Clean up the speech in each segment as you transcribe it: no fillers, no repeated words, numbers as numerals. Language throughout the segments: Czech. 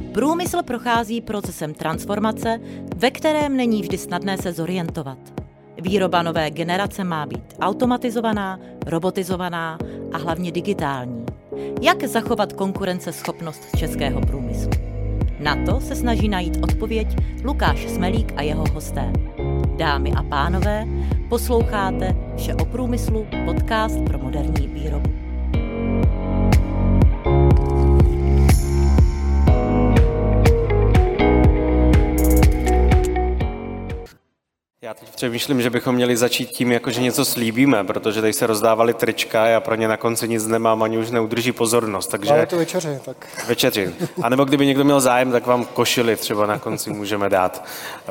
Průmysl prochází procesem transformace, ve kterém není vždy snadné se zorientovat. Výroba nové generace má být automatizovaná, robotizovaná a hlavně digitální. Jak zachovat konkurenceschopnost českého průmyslu? Na to se snaží najít odpověď Lukáš Smelík a jeho hosté. Dámy a pánové, posloucháte Vše o průmyslu, podcast pro moderní výrobu. Já teď přemýšlím, že bychom měli začít tím, že něco slíbíme, protože tady se rozdávaly trička a já pro ně na konci nic nemám, ani už neudrží pozornost. Takže ale to večeři, tak. Večeři. A nebo kdyby někdo měl zájem, tak vám košili třeba na konci můžeme dát.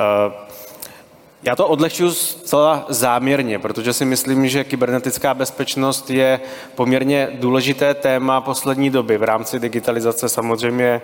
Já to odlehčuji zcela záměrně, protože si myslím, že kybernetická bezpečnost je poměrně důležité téma poslední doby. V rámci digitalizace samozřejmě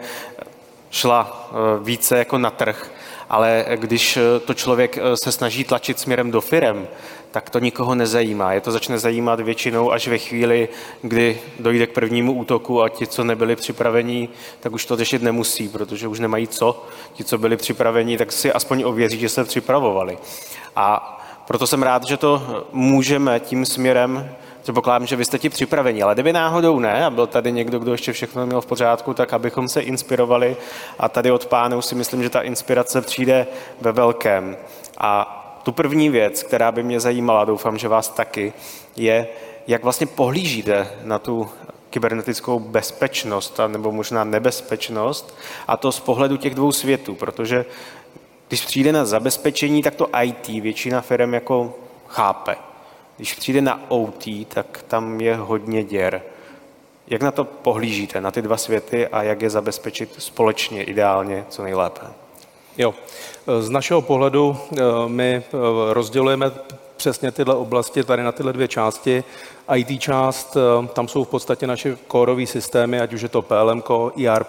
šla více jako na trh, ale když to člověk se snaží tlačit směrem do firem, tak to nikoho nezajímá. Je to začne zajímat většinou až ve chvíli, kdy dojde k prvnímu útoku a ti, co nebyli připravení, tak už to řešit nemusí, protože už nemají co. Ti, co byli připraveni, tak si aspoň ověří, že se připravovali. A proto jsem rád, že to můžeme tím směrem, předpokládám, že vy jste ti připraveni, ale kdyby náhodou ne a byl tady někdo, kdo ještě všechno měl v pořádku, tak abychom se inspirovali a tady od pánů si myslím, že ta inspirace přijde ve velkém. A tu první věc, která by mě zajímala, doufám, že vás taky, je, jak vlastně pohlížíte na tu kybernetickou bezpečnost, nebo možná nebezpečnost, a to z pohledu těch dvou světů, protože když přijde na zabezpečení, tak to IT většina firm jako chápe. Když přijde na OT, tak tam je hodně děr. Jak na to pohlížíte, na ty dva světy a jak je zabezpečit společně, ideálně, co nejlépe? Jo, z našeho pohledu my rozdělujeme přesně tyhle oblasti tady na tyhle dvě části. IT část, tam jsou v podstatě naše kórové systémy, ať už je to PLM, ERP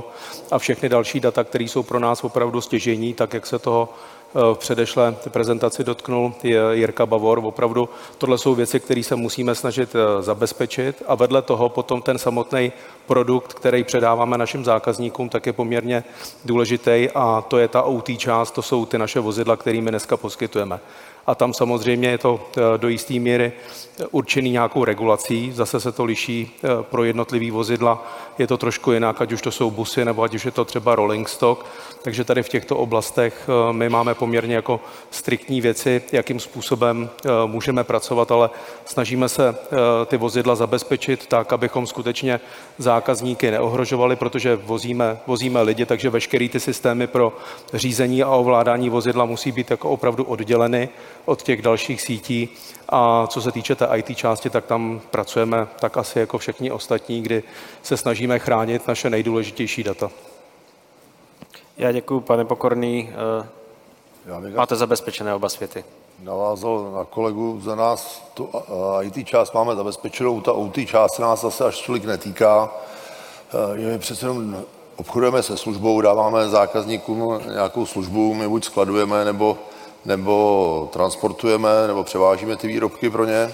a všechny další data, které jsou pro nás opravdu stěžejní, tak jak se toho v předešlé prezentaci dotknul Jirka Bavor. Opravdu tohle jsou věci, které se musíme snažit zabezpečit a vedle toho potom ten samotný produkt, který předáváme našim zákazníkům, tak je poměrně důležitý a to je ta OT část, to jsou ty naše vozidla, kterými dneska poskytujeme. A tam samozřejmě je to do jisté míry určený nějakou regulací, zase se to liší pro jednotlivý vozidla, je to trošku jinak, ať už to jsou busy, nebo ať už je to třeba rolling stock, takže tady v těchto oblastech my máme poměrně jako striktní věci, jakým způsobem můžeme pracovat, ale snažíme se ty vozidla zabezpečit tak, abychom skutečně zákazníky neohrožovali, protože vozíme lidi, takže veškeré ty systémy pro řízení a ovládání vozidla musí být jako opravdu odděleny od těch dalších sítí. A co se týče té IT části, tak tam pracujeme tak asi jako všichni ostatní, kdy se snažíme chránit naše nejdůležitější data. Já děkuji, pane Pokorný. Máte zabezpečené oba světy. Navázal na kolegu, za nás tu IT část máme zabezpečenou, ta OT část se nás zase až tolik netýká. My přece jenom obchodujeme se službou, dáváme zákazníkům nějakou službu, my buď skladujeme, nebo transportujeme, nebo převážíme ty výrobky pro ně.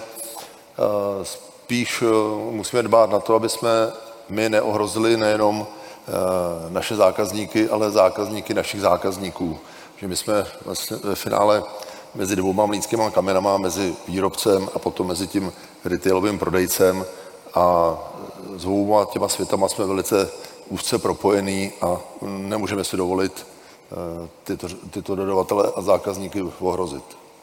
Spíš musíme dbát na to, aby jsme my neohrozili nejenom naše zákazníky, ale zákazníky našich zákazníků. Že my jsme vlastně ve finále mezi dvouma mlýnskýma kamenama, mezi výrobcem a potom mezi tím retailovým prodejcem a s dvouma těma světama jsme velice úzce propojení a nemůžeme si dovolit tyto dodavatele a zákazníky ohrozit.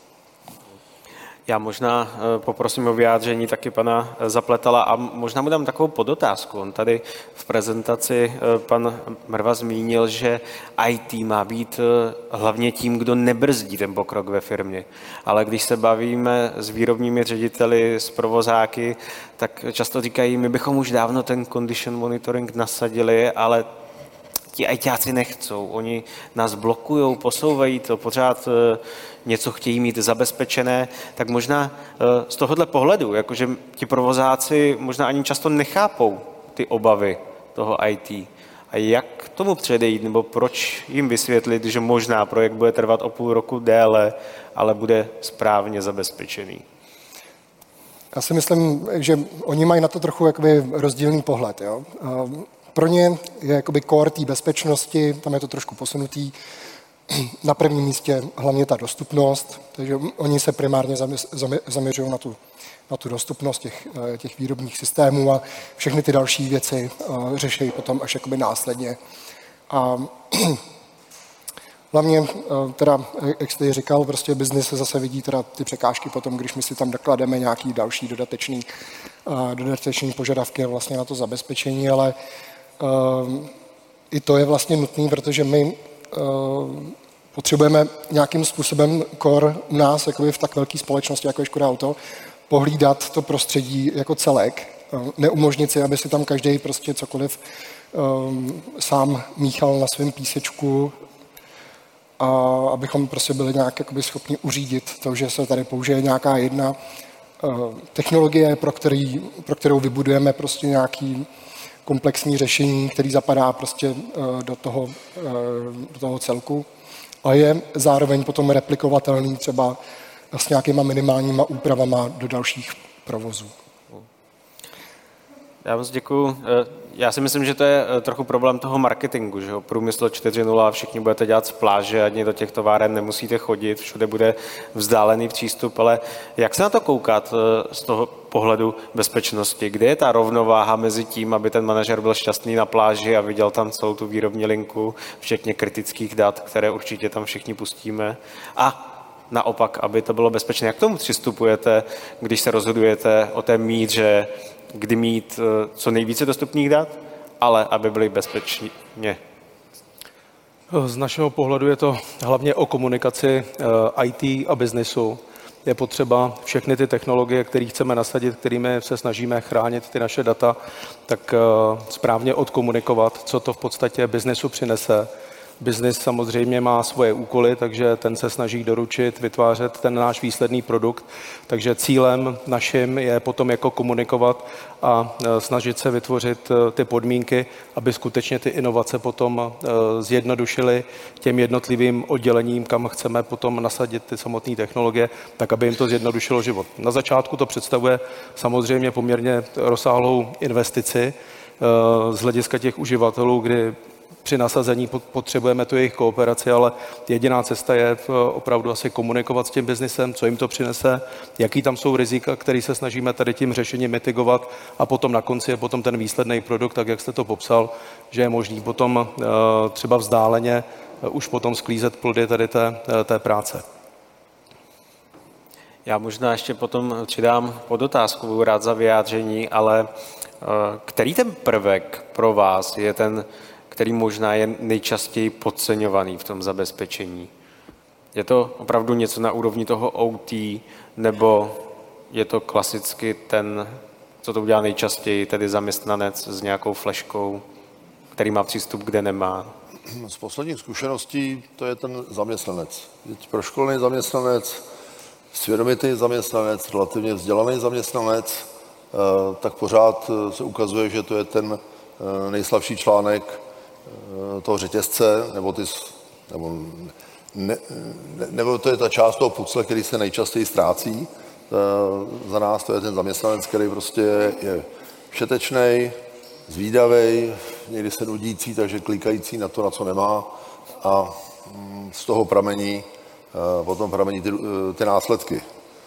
Já možná poprosím o vyjádření taky pana Zapletala a možná mu dám takovou podotázku. On tady v prezentaci pan Mrva zmínil, že IT má být hlavně tím, kdo nebrzdí ten pokrok ve firmě. Ale když se bavíme s výrobními řediteli, s provozáky, tak často říkají, my bychom už dávno ten condition monitoring nasadili, ale ti ajťáci nechcou, oni nás blokujou, posouvají to, pořád něco chtějí mít zabezpečené, tak možná z tohohle pohledu, jakože ti provozáci možná ani často nechápou ty obavy toho IT. A jak tomu předejít, nebo proč jim vysvětlit, že možná projekt bude trvat o půl roku déle, ale bude správně zabezpečený? Já si myslím, že oni mají na to trochu jakoby rozdílný pohled. Jo? Pro ně je jakoby core té bezpečnosti, tam je to trošku posunutý, na prvním místě hlavně ta dostupnost, takže oni se primárně zaměřují na tu dostupnost těch výrobních systémů a všechny ty další věci řeší potom až jakoby následně. A hlavně, teda, jak jste říkal, prostě biznis se zase vidí teda ty překážky potom, když my si tam doklademe nějaký další dodatečný požadavky vlastně na to zabezpečení, ale i to je vlastně nutné, protože my potřebujeme nějakým způsobem core u nás, jakoby v tak velké společnosti, jako je Škoda Auto, pohlídat to prostředí jako celek, neumožnit si, aby si tam každý prostě cokoliv sám míchal na svém písečku, a abychom prostě byli nějak jakoby schopni uřídit to, že se tady použije nějaká jedna technologie, pro kterou vybudujeme prostě nějaký komplexní řešení, který zapadá prostě do toho celku a je zároveň potom replikovatelný třeba s nějakýma minimálníma úpravama do dalších provozů. Já moc děkuju. Já si myslím, že to je trochu problém toho marketingu, že jo? Průmysl 4.0, všichni budete dělat z pláže, ani do těch továren nemusíte chodit, všude bude vzdálený přístup, ale jak se na to koukat z toho pohledu bezpečnosti? Kde je ta rovnováha mezi tím, aby ten manažer byl šťastný na pláži a viděl tam celou tu výrobní linku, včetně kritických dat, které určitě tam všichni pustíme, a naopak, aby to bylo bezpečné. Jak k tomu přistupujete, když se rozhodujete o té míře, kdy mít co nejvíce dostupných dat, ale aby byly bezpečně? Z našeho pohledu je to hlavně o komunikaci IT a biznesu. Je potřeba všechny ty technologie, které chceme nasadit, kterými se snažíme chránit ty naše data, tak správně odkomunikovat, co to v podstatě biznesu přinese. Biznis samozřejmě má svoje úkoly, takže ten se snaží doručit, vytvářet ten náš výsledný produkt. Takže cílem naším je potom jako komunikovat a snažit se vytvořit ty podmínky, aby skutečně ty inovace potom zjednodušily těm jednotlivým oddělením, kam chceme potom nasadit ty samotné technologie, tak aby jim to zjednodušilo život. Na začátku to představuje samozřejmě poměrně rozsáhlou investici z hlediska těch uživatelů, kdy při nasazení potřebujeme tu jejich kooperaci, ale jediná cesta je opravdu asi komunikovat s tím biznisem, co jim to přinese, jaký tam jsou rizika, který se snažíme tady tím řešením mitigovat, a potom na konci je potom ten výsledný produkt, tak jak jste to popsal, že je možný potom třeba vzdáleně už potom sklízet plody tady té práce. Já možná ještě potom přidám podotázku, budu rád za vyjádření, ale který ten prvek pro vás je ten, který možná je nejčastěji podceňovaný v tom zabezpečení? Je to opravdu něco na úrovni toho OT, nebo je to klasicky ten, co to udělá nejčastěji, tedy zaměstnanec s nějakou fleškou, který má přístup, kde nemá? Z posledních zkušeností to je ten zaměstnanec. Proškolený zaměstnanec, svědomitý zaměstnanec, relativně vzdělaný zaměstnanec, tak pořád se ukazuje, že to je ten nejslabší článek toho řetězce, nebo to je ta část toho pucle, který se nejčastěji ztrácí. Za nás to je ten zaměstnanec, který prostě je všetečnej, zvídavej, někdy se nudící, takže klikající na to, na co nemá, a z toho potom pramení ty následky.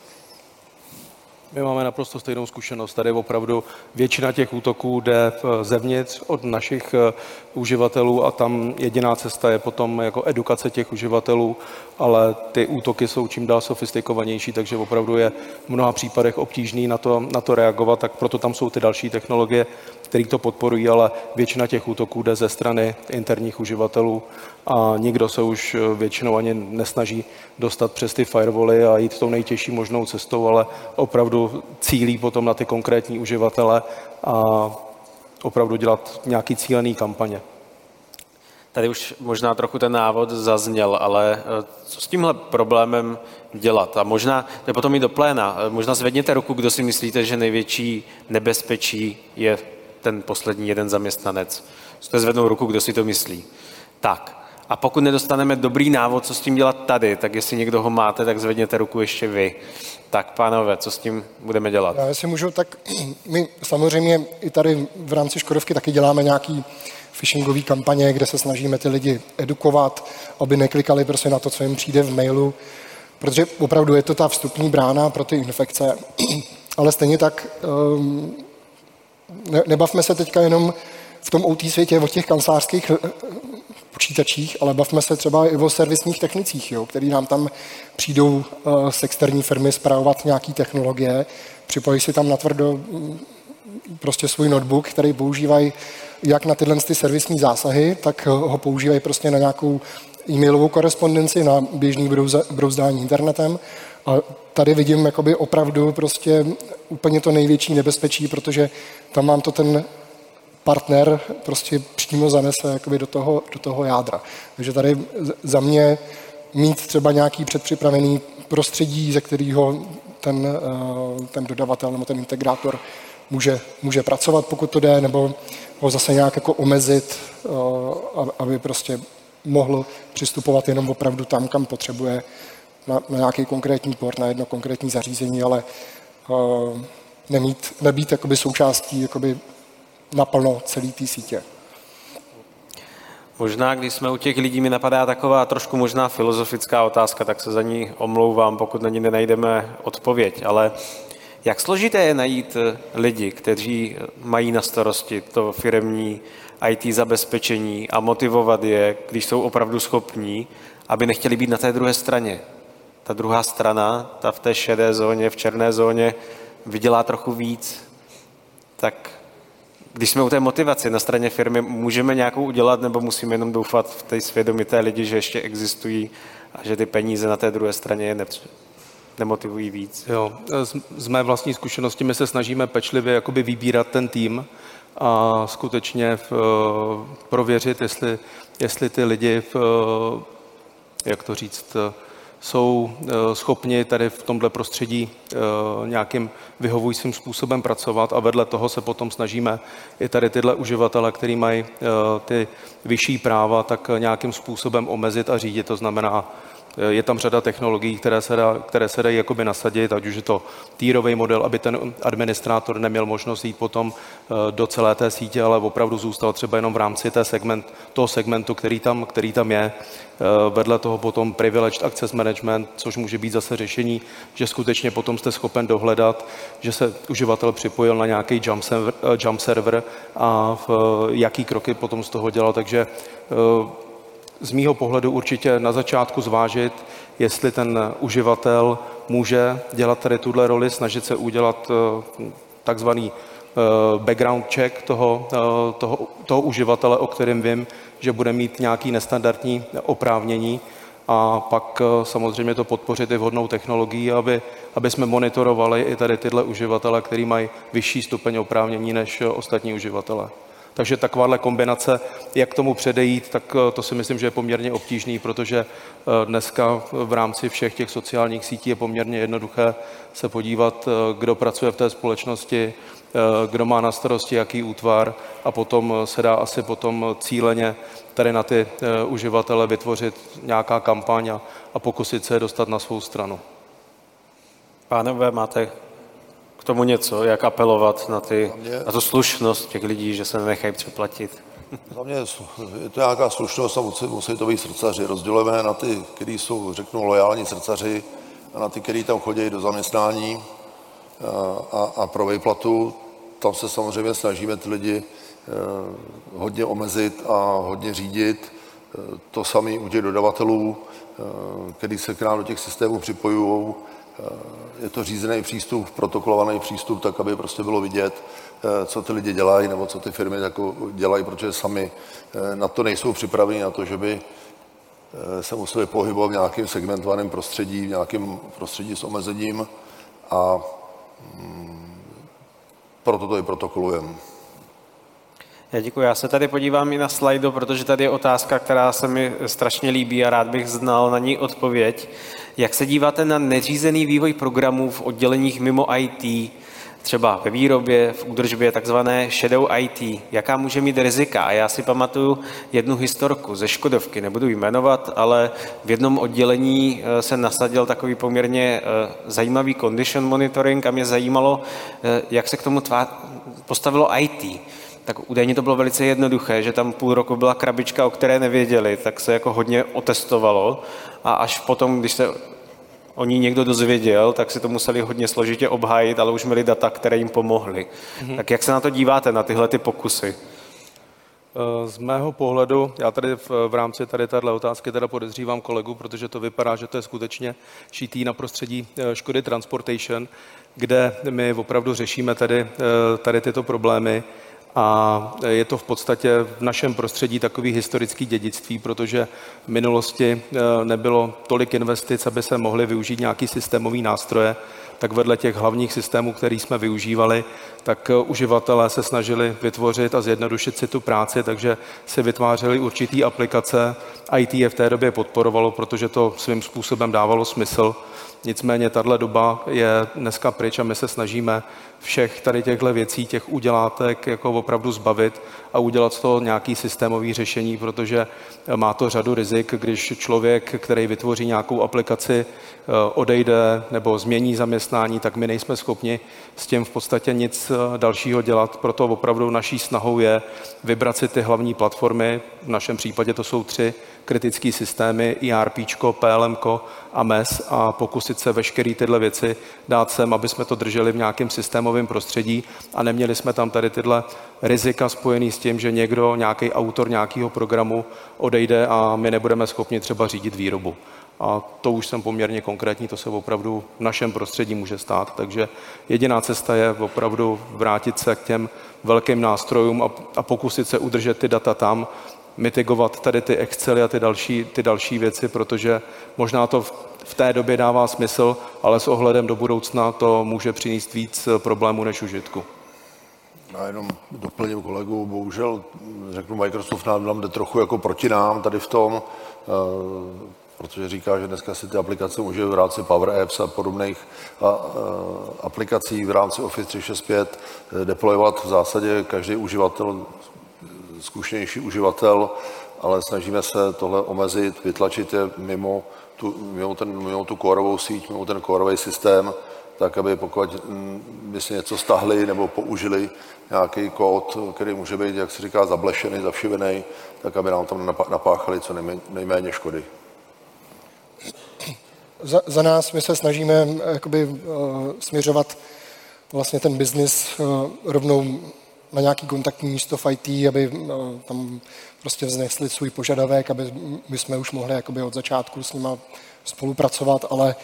My máme naprosto stejnou zkušenost. Tady opravdu většina těch útoků jde zevnitř od našich uživatelů a tam jediná cesta je potom jako edukace těch uživatelů, ale ty útoky jsou čím dál sofistikovanější, takže opravdu je v mnoha případech obtížný na to reagovat, tak proto tam jsou ty další technologie, které to podporují, ale většina těch útoků jde ze strany interních uživatelů a nikdo se už většinou ani nesnaží dostat přes ty firewally a jít tou nejtěžší možnou cestou, ale opravdu cílí potom na ty konkrétní uživatele a opravdu dělat nějaký cílený kampaně. Tady už možná trochu ten návod zazněl, ale co s tímhle problémem dělat? A možná, to je potom i do pléna, možná zvedněte ruku, kdo si myslíte, že největší nebezpečí je ten poslední jeden zaměstnanec. Zvednou ruku, kdo si to myslí. Tak, A pokud nedostaneme dobrý návod, co s tím dělat tady, tak jestli někdo ho máte, tak zvedněte ruku ještě vy. Tak pánové, co s tím budeme dělat? Já jestli můžu, tak my samozřejmě i tady v rámci Škodovky taky děláme nějaký phishingové kampaně, kde se snažíme ty lidi edukovat, aby neklikali prostě na to, co jim přijde v mailu, protože opravdu je to ta vstupní brána pro ty infekce. Ale stejně tak nebavme se teďka jenom v tom OT světě o těch kancelářských počítačích, ale bavme se třeba i o servisních technicích, jo, který nám tam přijdou z externí firmy spravovat nějaké technologie, připojí si tam natvrdo prostě svůj notebook, který používají jak na tyhle ty servisní zásahy, tak ho používají prostě na nějakou e-mailovou korespondenci, na běžný brouzdání internetem. A tady vidím jakoby opravdu prostě úplně to největší nebezpečí, protože tam mám to ten partner prostě přímo zanese jakoby do toho jádra. Takže tady za mě mít třeba nějaký předpřipravený prostředí, ze kterého ten dodavatel nebo ten integrátor může pracovat, pokud to jde, nebo ho zase nějak jako omezit, aby prostě mohl přistupovat jenom opravdu tam, kam potřebuje, na nějaký konkrétní port, na jedno konkrétní zařízení, ale nebýt jakoby součástí jakoby naplno celé té sítě. Možná, když jsme u těch lidí, mi napadá taková trošku možná filozofická otázka, tak se za ní omlouvám, pokud na ní nenajdeme odpověď, ale jak složité je najít lidi, kteří mají na starosti to firemní IT zabezpečení a motivovat je, když jsou opravdu schopní, aby nechtěli být na té druhé straně. Ta druhá strana, ta v té šedé zóně, v černé zóně, vydělá trochu víc. Tak když jsme u té motivace na straně firmy, můžeme nějakou udělat, nebo musíme jenom doufat v té svědomité lidi, že ještě existují a že ty peníze na té druhé straně je nemotivují víc? Jo, z mé vlastní zkušenosti my se snažíme pečlivě jakoby vybírat ten tým a skutečně prověřit, jestli ty lidi, jak to říct, jsou schopni tady v tomhle prostředí nějakým vyhovujícím způsobem pracovat a vedle toho se potom snažíme i tady tyhle uživatele, který mají ty vyšší práva, tak nějakým způsobem omezit a řídit. To znamená, je tam řada technologií, které se dají jakoby nasadit, ať už je to týrový model, aby ten administrátor neměl možnost jít potom do celé té sítě, ale opravdu zůstal třeba jenom v rámci toho segmentu, který tam je. Vedle toho potom privileged access management, což může být zase řešení, že skutečně potom jste schopen dohledat, že se uživatel připojil na nějaký jump server a jaký kroky potom z toho dělal. Takže z mýho pohledu určitě na začátku zvážit, jestli ten uživatel může dělat tady tuhle roli, snažit se udělat takzvaný background check toho uživatele, o kterém vím, že bude mít nějaký nestandardní oprávnění a pak samozřejmě to podpořit i vhodnou technologií, aby jsme monitorovali i tady tyhle uživatele, který mají vyšší stupeň oprávnění než ostatní uživatelé. Takže takováhle kombinace, jak tomu předejít, tak to si myslím, že je poměrně obtížný, protože dneska v rámci všech těch sociálních sítí je poměrně jednoduché se podívat, kdo pracuje v té společnosti, kdo má na starosti jaký útvar a potom se dá asi potom cíleně tady na ty uživatele vytvořit nějaká kampaň a pokusit se je dostat na svou stranu. Pánové, máte k tomu něco, jak apelovat na tu slušnost těch lidí, že se nenechají přeplatit? Za mě je to nějaká slušnost a musí to být srdcaři. Rozdělujeme na ty, kteří jsou, řeknu, lojální srdcaři a na ty, kteří tam chodí do zaměstnání a pro výplatu. Tam se samozřejmě snažíme ty lidi hodně omezit a hodně řídit. To samé u těch dodavatelů, kteří se k nám do těch systémů připojují. Je to řízený přístup, protokolovaný přístup, tak aby prostě bylo vidět, co ty lidi dělají nebo co ty firmy dělají, protože sami na to nejsou připraveni, na to, že by se museli pohybovat v nějakém segmentovaném prostředí, v nějakém prostředí s omezením a proto to i protokolujeme. Já děkuji. Já se tady podívám i na slajdu, protože tady je otázka, která se mi strašně líbí a rád bych znal na ní odpověď. Jak se díváte na neřízený vývoj programů v odděleních mimo IT? třeba ve výrobě, v údržbě, takzvané shadow IT, jaká může mít rizika. A já si pamatuju jednu historku ze Škodovky, nebudu jmenovat, ale v jednom oddělení se nasadil takový poměrně zajímavý condition monitoring a mě zajímalo, jak se k tomu postavilo IT. Tak údajně to bylo velice jednoduché, že tam půl roku byla krabička, o které nevěděli, tak se jako hodně otestovalo a až potom, když se o ní někdo dozvěděl, tak si to museli hodně složitě obhájit, ale už měli data, které jim pomohly. Tak jak se na to díváte, na tyhle ty pokusy? Z mého pohledu, já tady v rámci tady této otázky teda podezřívám kolegu, protože to vypadá, že to je skutečně šitý na prostředí Škody Transportation, kde my opravdu řešíme tady tyto problémy. A je to v podstatě v našem prostředí takový historický dědictví, protože v minulosti nebylo tolik investic, aby se mohly využít nějaký systémový nástroje, tak vedle těch hlavních systémů, který jsme využívali, tak uživatelé se snažili vytvořit a zjednodušit si tu práci, takže si vytvářeli určitý aplikace. IT je v té době podporovalo, protože to svým způsobem dávalo smysl. Nicméně tahle doba je dneska pryč a my se snažíme všech tady těchto věcí, těch udělátek jako opravdu zbavit a udělat z toho nějaký systémový řešení, protože má to řadu rizik, když člověk, který vytvoří nějakou aplikaci, odejde nebo změní zaměstnání, tak my nejsme schopni s tím v podstatě nic dalšího dělat. Proto opravdu naší snahou je vybrat si ty hlavní platformy. V našem případě to jsou 3 kritické systémy, ERPčko, PLMko a MES a pokusit se veškeré tyhle věci dát sem, aby jsme to drželi v nějakém systémovém prostředí a neměli jsme tam tady tyhle rizika spojený s tím, že někdo, nějaký autor nějakého programu odejde a my nebudeme schopni třeba řídit výrobu. A to už jsem poměrně konkrétní, to se opravdu v našem prostředí může stát. Takže jediná cesta je opravdu vrátit se k těm velkým nástrojům a pokusit se udržet ty data tam, mitigovat tady ty Excely a ty další věci, protože možná to v té době dává smysl, ale s ohledem do budoucna to může přinést víc problémů než užitku. Já jenom doplním kolegu, bohužel řeknu, Microsoft nám jde trochu jako proti nám tady v tom, protože říká, že dneska si ty aplikace může v rámci Power Apps a podobných aplikací v rámci Office 365 deployovat v zásadě každý uživatel, zkušenější uživatel, ale snažíme se tohle omezit, vytlačit je mimo tu kórovou síť, mimo ten kórový systém, tak aby pokud by si něco stahli nebo použili nějaký kód, který může být, jak se říká, zablešený, zavšivený, tak aby nám tam napáchali co nejméně škody. Za nás my se snažíme směřovat vlastně ten biznis rovnou na nějaký kontaktní místo v IT, aby tam prostě vznesli svůj požadavek, aby my jsme už mohli od začátku s nima spolupracovat, ale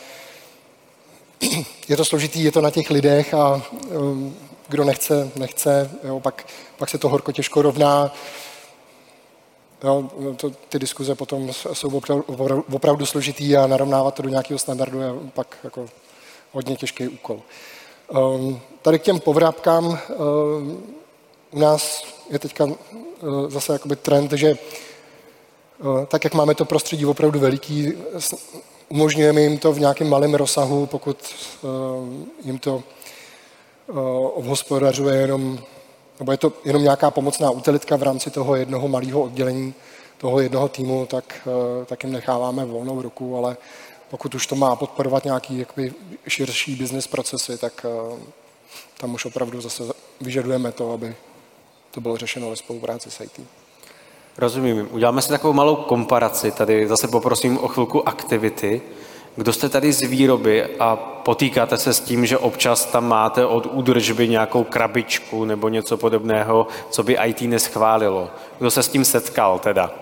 je to složitý, je to na těch lidech a kdo nechce, jo, pak se to horko těžko rovná. Jo, ty diskuze potom jsou opravdu složitý a narovnávat to do nějakého standardu je pak jako hodně těžký úkol. Tady k těm povrátkám u nás je teďka zase trend, že tak, jak máme to prostředí opravdu veliký, umožňujeme jim to v nějakém malém rozsahu, pokud jim to obhospodařuje jenom, nebo je to jenom nějaká pomocná utilitka v rámci toho jednoho malého oddělení, toho jednoho týmu, tak jim necháváme volnou ruku, ale pokud už to má podporovat nějaký širší business procesy, tak tam už opravdu zase vyžadujeme to, aby to bylo řešeno ve spolupráci s IT. Rozumím. Uděláme si takovou malou komparaci. Tady zase poprosím o chvilku aktivity. Kdo jste tady z výroby a potýkáte se s tím, že občas tam máte od údržby nějakou krabičku nebo něco podobného, co by IT neschválilo? Kdo se s tím setkal teda?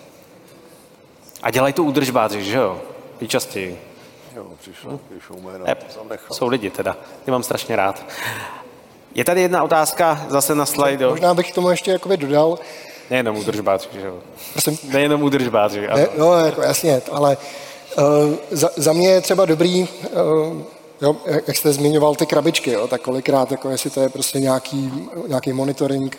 A dělají to údržbáři, že jo? Nejčastěji. Jo, přišlo, jsou lidi teda. Ty mám strašně rád. Je tady jedna otázka zase na slajdu. Možná bych k tomu ještě dodal. Nejenom údržbáři, že jo? Prosím? Nejenom údržbáři. No, jasně, ale za mě je třeba dobrý, jo, jak jste zmiňoval ty krabičky, jo, tak kolikrát, jestli to je prostě nějaký monitoring,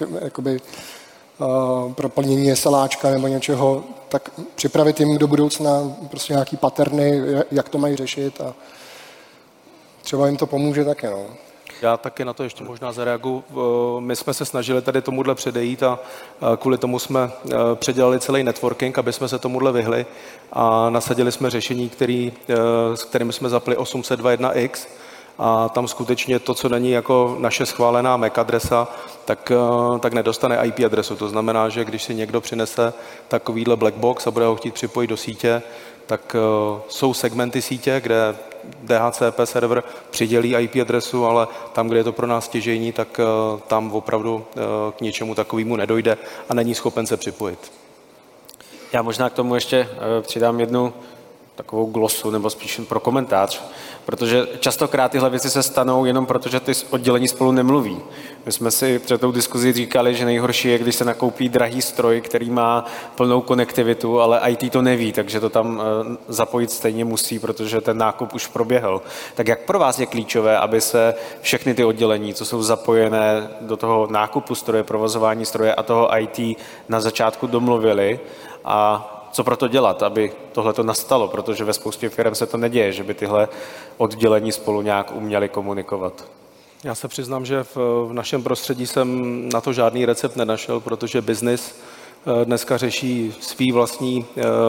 pro plnění SLAčka nebo něčeho, tak připravit jim do budoucna prostě nějaký paterny, jak to mají řešit a třeba jim to pomůže také, no. Já taky na to ještě možná zareaguju. My jsme se snažili tady tomuhle předejít a kvůli tomu jsme předělali celý networking, aby jsme se tomuhle vyhli a nasadili jsme řešení, s kterým jsme zapli 802.1x a tam skutečně to, co není jako naše schválená MAC adresa, tak nedostane IP adresu. To znamená, že když si někdo přinese takovýhle black box a bude ho chtít připojit do sítě, tak jsou segmenty sítě, kde DHCP server přidělí IP adresu, ale tam, kde je to pro nás stěžejní, tak tam opravdu k něčemu takovému nedojde a není schopen se připojit. Já možná k tomu ještě přidám jednu takovou glosu, nebo spíš pro komentář, protože častokrát tyhle věci se stanou jenom proto, že ty oddělení spolu nemluví. My jsme si před tou diskuzí říkali, že nejhorší je, když se nakoupí drahý stroj, který má plnou konektivitu, ale IT to neví, takže to tam zapojit stejně musí, protože ten nákup už proběhl. Tak jak pro vás je klíčové, aby se všechny ty oddělení, co jsou zapojené do toho nákupu stroje, provozování stroje a toho IT na začátku domluvili a co pro to dělat, aby tohle to nastalo, protože ve spoustě firm se to neděje, že by tyhle oddělení spolu nějak uměli komunikovat. Já se přiznám, že v našem prostředí jsem na to žádný recept nenašel, protože biznis dneska řeší svý vlastní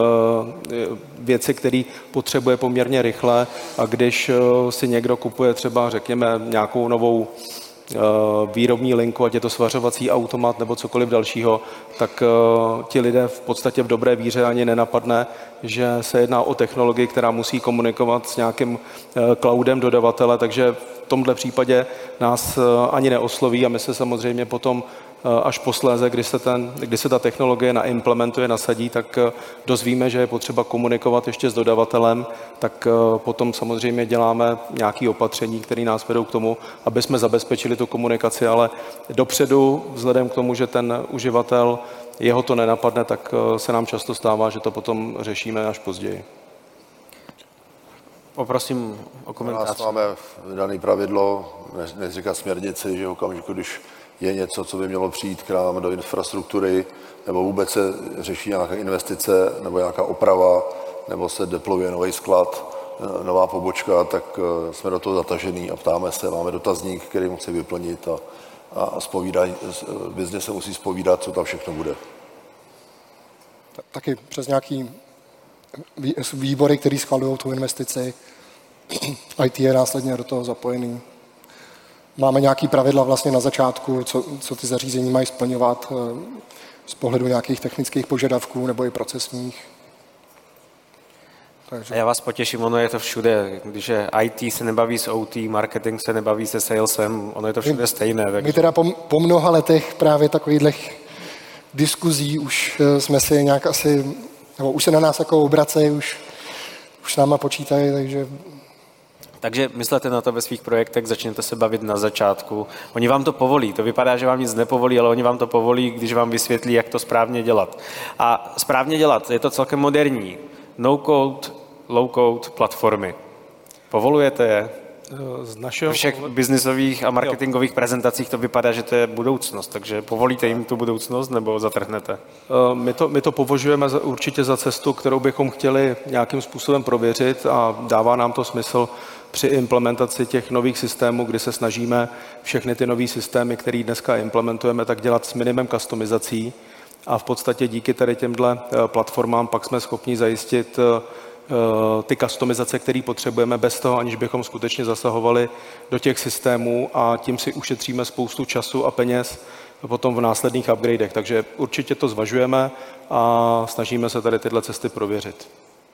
věci, které potřebuje poměrně rychle a když si někdo kupuje třeba, řekněme, nějakou novou výrobní linku, ať je to svařovací automat nebo cokoliv dalšího, tak ti lidé v podstatě v dobré víře ani nenapadne, že se jedná o technologii, která musí komunikovat s nějakým cloudem dodavatele, takže v tomhle případě nás ani neosloví a my se samozřejmě potom až posléze, kdy se ta technologie naimplementuje, nasadí, tak dozvíme, že je potřeba komunikovat ještě s dodavatelem, tak potom samozřejmě děláme nějaké opatření, které nás vedou k tomu, aby jsme zabezpečili tu komunikaci, ale dopředu, vzhledem k tomu, že ten uživatel, jeho to nenapadne, tak se nám často stává, že to potom řešíme až později. Poprosím o komentář. Nás máme dané pravidlo, neříká směrnici, že okamžiku, když je něco, co by mělo přijít k nám do infrastruktury, nebo vůbec se řeší nějaká investice, nebo nějaká oprava, nebo se deployuje nový sklad, nová pobočka, tak jsme do toho zatažený a ptáme se, máme dotazník, který musí vyplnit a biznes se musí zpovídat, co tam všechno bude. Taky přes nějaký výbory, který schvalují tu investici, IT je následně do toho zapojený. Máme nějaké pravidla vlastně na začátku, co ty zařízení mají splňovat z pohledu nějakých technických požadavků nebo i procesních. Takže. Já vás potěším, ono je to všude. Když je IT se nebaví s OT, marketing se nebaví se salesem, ono je to všude stejné. Takže. My teda po mnoha letech právě takovýchhle diskuzí už jsme si nějak asi, nebo už se na nás jako obracejí, už s náma počítají, Takže myslete na to ve svých projektech, začněte se bavit na začátku. Oni vám to povolí, to vypadá, že vám nic nepovolí, ale oni vám to povolí, když vám vysvětlí, jak to správně dělat. A správně dělat, je to celkem moderní. No-code, low-code platformy. Povolujete je? Z našeho všech biznisových a marketingových prezentacích to vypadá, že to je budoucnost, takže povolíte jim tu budoucnost nebo zatrhnete? My to považujeme určitě za cestu, kterou bychom chtěli nějakým způsobem prověřit a dává nám to smysl při implementaci těch nových systémů, kdy se snažíme všechny ty nové systémy, které dneska implementujeme, tak dělat s minimem customizací a v podstatě díky tady těmhle platformám pak jsme schopni zajistit ty customizace, které potřebujeme bez toho, aniž bychom skutečně zasahovali do těch systémů a tím si ušetříme spoustu času a peněz potom v následných upgradech. Takže určitě to zvažujeme a snažíme se tady tyhle cesty prověřit.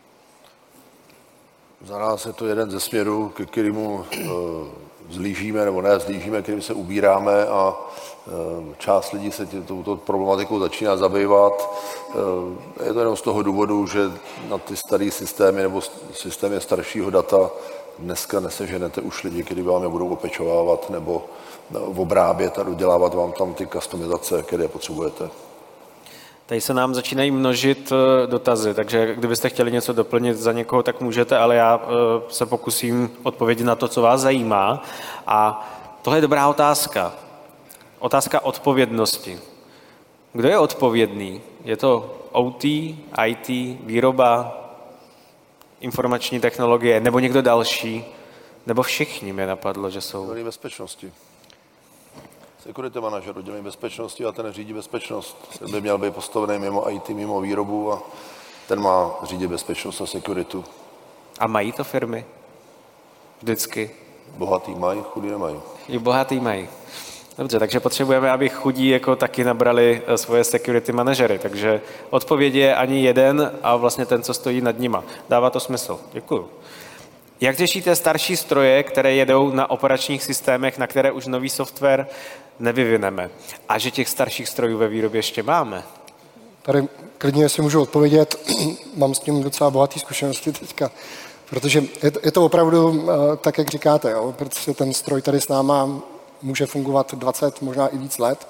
Za nás je to jeden ze směrů, ke kterému zlížíme nebo ne zlížíme, kterým se ubíráme a část lidí se touto problematikou začíná zabývat. Je to jenom z toho důvodu, že na ty staré systémy nebo systémy staršího data dneska neseženete už lidi, kteří vám je budou opečovávat nebo obrábět a dodělávat vám tam ty customizace, které potřebujete. Tady se nám začínají množit dotazy, takže kdybyste chtěli něco doplnit za někoho, tak můžete, ale já se pokusím odpovědět na to, co vás zajímá. A tohle je dobrá otázka. Otázka odpovědnosti. Kdo je odpovědný? Je to OT, IT, výroba, informační technologie nebo někdo další? Nebo všichni mě napadlo, že jsou. Oddělení bezpečnosti. Security manažer oddělení bezpečnosti a ten řídí bezpečnost. Ten by měl být postavený mimo IT, mimo výrobu a ten má řídit bezpečnost a security. A mají to firmy? Vždycky. Bohatý mají, chudý nemají. I bohatý mají. Dobře, takže potřebujeme, aby chudí jako taky nabrali svoje security manažery. Takže odpověď je ani jeden a vlastně ten, co stojí nad nima. Dává to smysl. Děkuju. Jak řešíte starší stroje, které jedou na operačních systémech, na které už nový software nevyvineme? A že těch starších strojů ve výrobě ještě máme? Tady klidně si můžu odpovědět, mám s tím docela bohatý zkušenosti teďka, protože je to opravdu tak, jak říkáte, jo? Protože ten stroj tady s náma může fungovat 20, možná i víc let.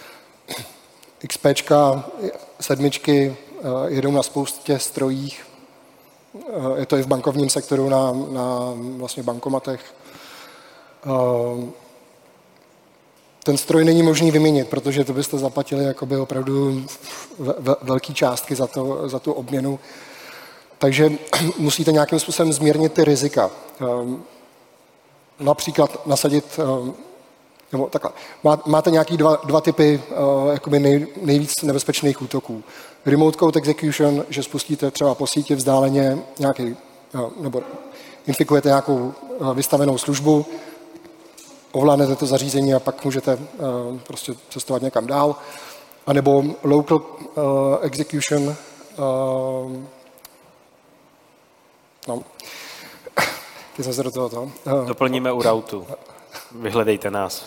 XPčka, 7 jedou na spoustě strojích, je to i v bankovním sektoru na vlastně bankomatech. Ten stroj není možný vyměnit, protože to byste zaplatili jakoby opravdu velké částky za tu obměnu. Takže musíte nějakým způsobem zmírnit ty rizika. Například nasadit, nebo takhle, máte nějaký dva typy jakoby nejvíc nebezpečných útoků. Remote code execution, že spustíte třeba po síti vzdáleně nějaký, nebo infikujete nějakou vystavenou službu, ovládnete to zařízení a pak můžete prostě cestovat někam dál. A nebo local execution, ty jsem se do toho. Doplníme u routu. Vyhledejte nás.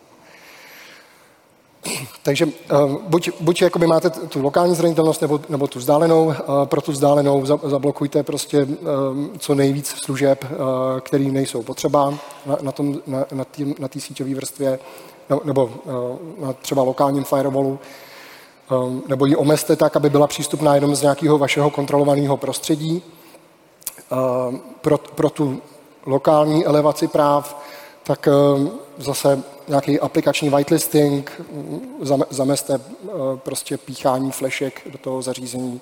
Takže buď jakoby máte tu lokální zranitelnost nebo tu vzdálenou. Pro tu vzdálenou zablokujte prostě co nejvíc služeb, které nejsou potřeba na té síťové vrstvě nebo na třeba lokálním firewallu. Nebo ji omezte tak, aby byla přístupná jenom z nějakého vašeho kontrolovaného prostředí. Pro tu lokální elevaci práv, tak zase nějaký aplikační whitelisting, zamezte prostě píchání flešek do toho zařízení,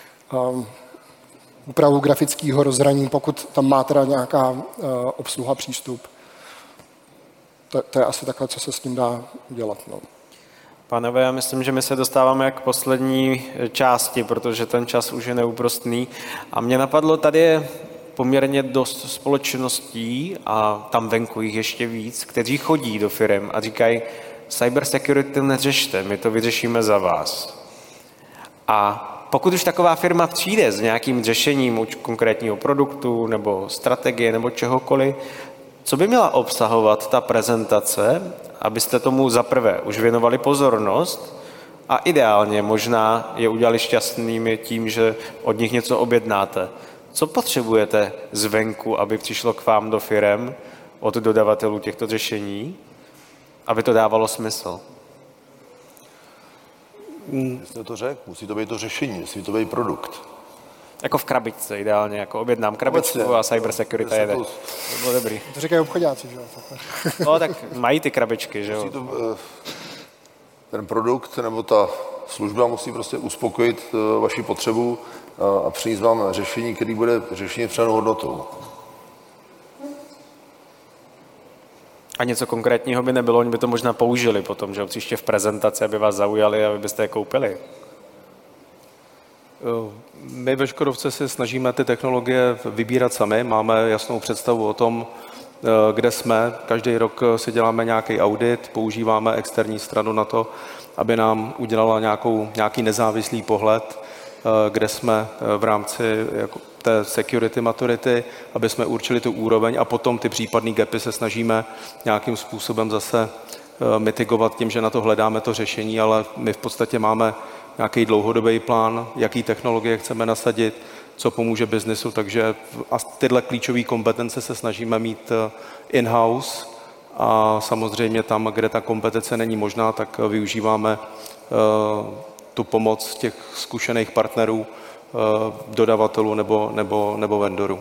úpravu grafického rozhraní, pokud tam má teda nějaká obsluha přístup. To je asi takhle, co se s tím dá dělat. No. Pánové, já myslím, že my se dostáváme k poslední části, protože ten čas už je neúprostný. A mě napadlo, tady je poměrně dost společností a tam venku jich ještě víc, kteří chodí do firem a říkají, cyber security neřešte, my to vyřešíme za vás. A pokud už taková firma přijde s nějakým řešením konkrétního produktu nebo strategie nebo čehokoliv, co by měla obsahovat ta prezentace, abyste tomu zaprvé už věnovali pozornost a ideálně možná je udělali šťastnými tím, že od nich něco objednáte. Co potřebujete zvenku, aby přišlo k vám do firem od dodavatelů těchto řešení, aby to dávalo smysl? Jste to řekl, musí to být to řešení, musí to být produkt. Jako v krabičce ideálně, jako objednám krabičku a cyber security jede. To bylo dobrý. To říkají obchodáci, že jo? No tak mají ty krabičky, že jo? Ten produkt nebo ta služba musí prostě uspokojit vaši potřebu a přinést vám řešení, který bude řešení přenou hodnotou. A něco konkrétního by nebylo, oni by to možná použili potom, že jo, příště v prezentaci, aby vás zaujali a vy byste je koupili. My ve Škodovce se snažíme ty technologie vybírat sami, máme jasnou představu o tom, kde jsme. Každý rok si děláme nějaký audit, používáme externí stranu na to, aby nám udělala nějaký nezávislý pohled, kde jsme v rámci té security maturity, aby jsme určili tu úroveň a potom ty případné gapy se snažíme nějakým způsobem zase mitigovat tím, že na to hledáme to řešení, ale my v podstatě máme nějaký dlouhodobý plán, jaký technologie chceme nasadit, co pomůže biznesu, takže a tyhle klíčové kompetence se snažíme mít in-house a samozřejmě tam, kde ta kompetence není možná, tak využíváme tu pomoc těch zkušených partnerů, dodavatelů nebo vendorů.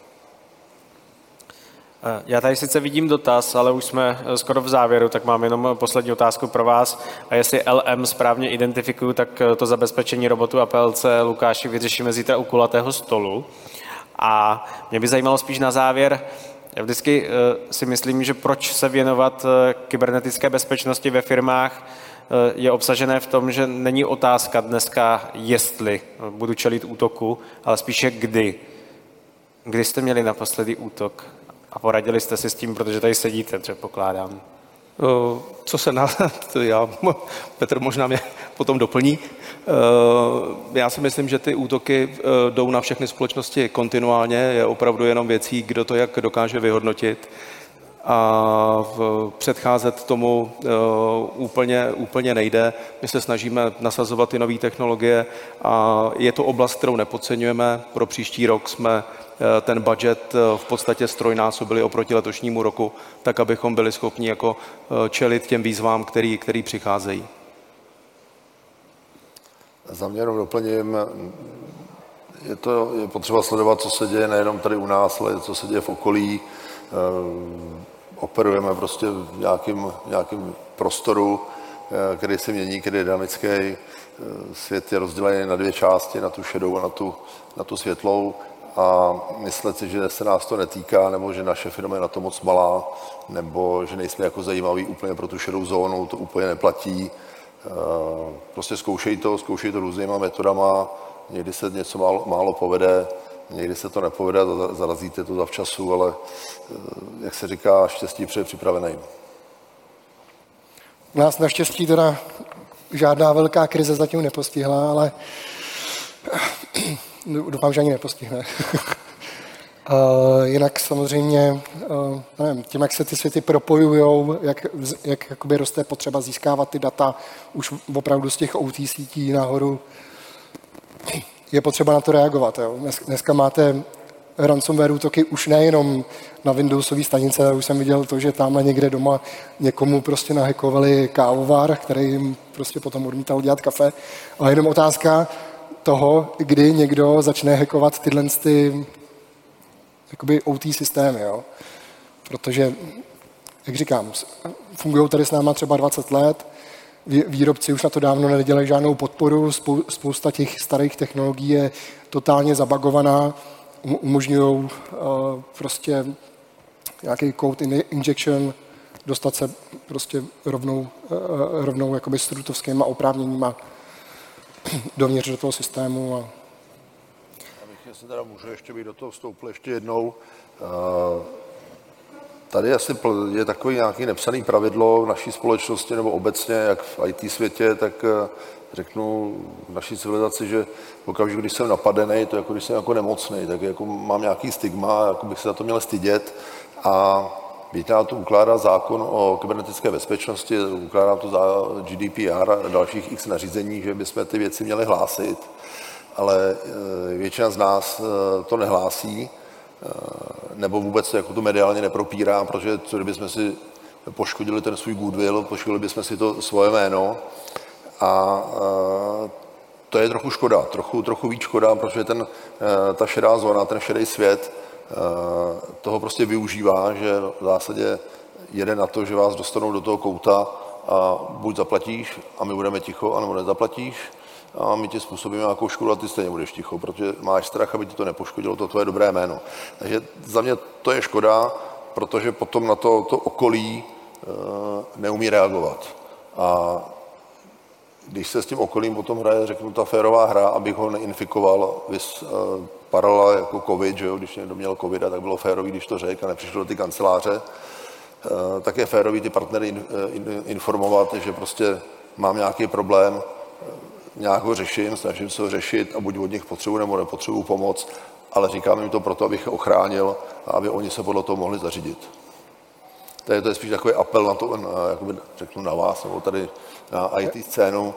Já tady sice vidím dotaz, ale už jsme skoro v závěru, tak mám jenom poslední otázku pro vás. A jestli LM správně identifikuju, tak to zabezpečení robotu a PLC, Lukáši, vyřešíme zítra u kulatého stolu. A mě by zajímalo spíš na závěr, Já vždycky si myslím, že proč se věnovat kybernetické bezpečnosti ve firmách je obsažené v tom, že není otázka dneska, jestli budu čelit útoku, ale spíše kdy. Kdy jste měli naposledy útok a poradili jste si s tím, protože tady sedíte, předpokládám. Co se Petr možná mě potom doplní. Já si myslím, že ty útoky jdou na všechny společnosti kontinuálně, je opravdu jenom věcí, kdo to jak dokáže vyhodnotit a předcházet tomu úplně nejde. My se snažíme nasazovat ty nové technologie a je to oblast, kterou nepodceňujeme. Pro příští rok jsme ten budget v podstatě strojnásobili oproti letošnímu roku, tak abychom byli schopni jako čelit těm výzvám, který přicházejí. Za mě jenom doplním, je potřeba sledovat, co se děje nejenom tady u nás, ale co se děje v okolí. Operujeme prostě v nějakém prostoru, který se mění, který je dynamický. Svět je rozdělený na dvě části, na tu šedou a na tu světlou. A myslet si, že se nás to netýká, nebo že naše firma je na to moc malá, nebo že nejsme jako zajímaví úplně pro tu šedou zónu, to úplně neplatí. Prostě zkoušej to různýma metodama, někdy se něco málo povede, někdy se to nepovede a zarazíte to zavčasu, ale jak se říká, štěstí přeje připravený. Nás naštěstí teda žádná velká krize zatím nepostihla, ale doufám, že ani nepostihne. Jinak samozřejmě, nevím, tím, jak se ty světy propojujou, jak jakoby roste potřeba získávat ty data už opravdu z těch OT sítí nahoru, je potřeba na to reagovat. Jo. Dneska máte ransomware útoky už nejenom na Windowsové stanice, už jsem viděl to, že tamhle někde doma někomu prostě nahackovali kávovar, který jim prostě potom odmítal dělat kafe, ale jenom otázka toho, kdy někdo začne hackovat tyhle jakoby OT systémy, jo. Protože, jak říkám, fungují tady s náma třeba 20 let, výrobci už na to dávno nedělají žádnou podporu, spousta těch starých technologií je totálně zabagovaná, umožňují prostě nějaký code injection, dostat se prostě rovnou jakoby s trutovskýma oprávněníma dovnitř do toho systému. Abych se teda můžu ještě být do toho vstoupil ještě jednou. Tady asi je takový nějaký nepsaný pravidlo v naší společnosti nebo obecně, jak v IT světě, tak řeknu v naší civilizaci, že okamžik, když jsem napadený, to jako když jsem jako nemocný, tak jako mám nějaký stigma, jako bych se za to měl stydět a byť nám to ukládá zákon o kybernetické bezpečnosti, ukládá to za GDPR a dalších x nařízení, že bychom ty věci měli hlásit, ale většina z nás to nehlásí, nebo vůbec jako to mediálně nepropírá, protože co kdybychom si poškodili ten svůj goodwill, poškodili bychom si to svoje jméno a to je trochu škoda, trochu víc škoda, protože ta šedá zóna, ten šedý svět toho prostě využívá, že v zásadě jede na to, že vás dostanou do toho kouta a buď zaplatíš a my budeme ticho, anebo nezaplatíš a my ti způsobíme nějakou škodu a ty stejně budeš ticho, protože máš strach, aby ti to nepoškodilo, to tvoje dobré jméno. Takže za mě to je škoda, protože potom na to okolí neumí reagovat. A když se s tím okolím potom hraje, řeknu, ta férová hra, abych ho neinfikoval, paralela jako covid, že jo, když někdo měl covid, tak bylo férový, když to řekl a nepřišlo do ty kanceláře, tak je férový ty partnery informovat, že prostě mám nějaký problém, nějak ho řeším, snažím se ho řešit a buď od nich potřebuji nebo nepotřebuji pomoc, ale říkám jim to proto, abych je ochránil a aby oni se podle toho mohli zařídit. To je spíš takový apel na to, jakoby řeknu na vás, nebo tady na IT scénu.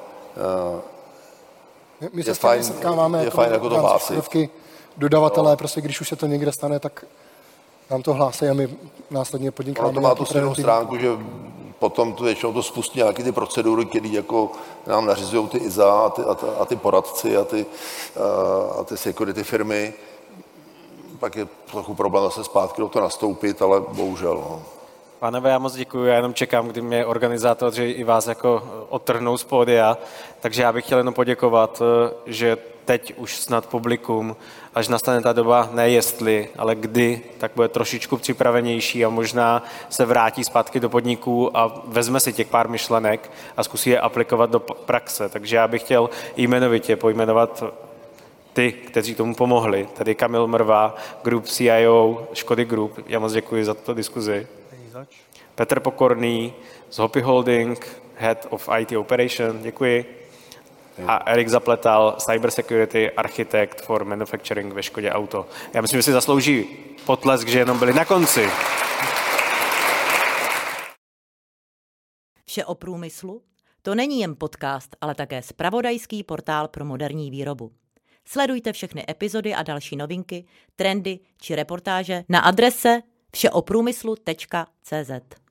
My se fajn, setkáváme je fajn jako to hlásit. Dodavatelé, prostě když už se to někde stane, tak nám to hlásí a my následně podnikáme. To má tu silnou stránku, že potom většinou to spustí nějaké ty procedury, které jako nám nařizují ty ISA a ty poradci a ty security firmy. Pak je trochu problém zase zpátky do toho nastoupit, ale bohužel. No. Pánové, já moc děkuji, já jenom čekám, kdy mě organizátoři i vás jako odtrhnou z pódia, takže já bych chtěl jenom poděkovat, že teď už snad publikum, až nastane ta doba, ne jestli, ale kdy, tak bude trošičku připravenější a možná se vrátí zpátky do podniků a vezme si těch pár myšlenek a zkusí je aplikovat do praxe. Takže já bych chtěl jmenovitě pojmenovat ty, kteří tomu pomohli, tedy Kamil Mrva, Group CIO Škody Group, já moc děkuji za tuto diskuzi. Petr Pokorný z Hopi Holding, Head of IT Operation, děkuji. A Erik Zapletal, Cyber Security Architect for Manufacturing ve Škodě Auto. Já myslím, že si zaslouží potlesk, že jenom byli na konci. Vše o průmyslu? To není jen podcast, ale také zpravodajský portál pro moderní výrobu. Sledujte všechny epizody a další novinky, trendy či reportáže na adrese všeoprůmyslu.cz.